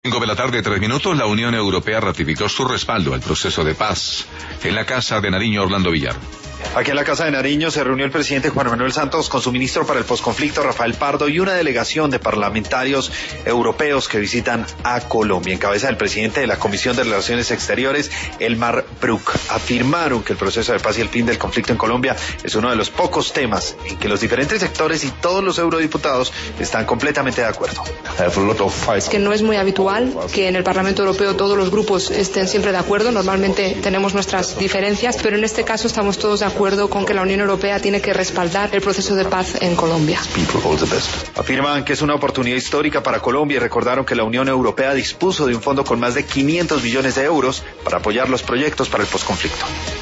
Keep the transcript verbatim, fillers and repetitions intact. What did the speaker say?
cinco de la tarde, tres minutos, la Unión Europea ratificó su respaldo al proceso de paz. En la Casa de Nariño, Orlando Villar. Aquí en la Casa de Nariño se reunió el presidente Juan Manuel Santos con su ministro para el posconflicto, Rafael Pardo, y una delegación de parlamentarios europeos que visitan a Colombia. En cabeza del presidente de la Comisión de Relaciones Exteriores, Elmar Brok. Afirmaron que el proceso de paz y el fin del conflicto en Colombia es uno de los pocos temas en que los diferentes sectores y todos los eurodiputados están completamente de acuerdo. Es que no es muy habitual que en el Parlamento Europeo todos los grupos estén siempre de acuerdo. Normalmente tenemos nuestras diferencias, pero en este caso estamos todos de acuerdo con que la Unión Europea tiene que respaldar el proceso de paz en Colombia. Afirman que es una oportunidad histórica para Colombia y recordaron que la Unión Europea dispuso de un fondo con más de quinientos millones de euros para apoyar los proyectos para el posconflicto.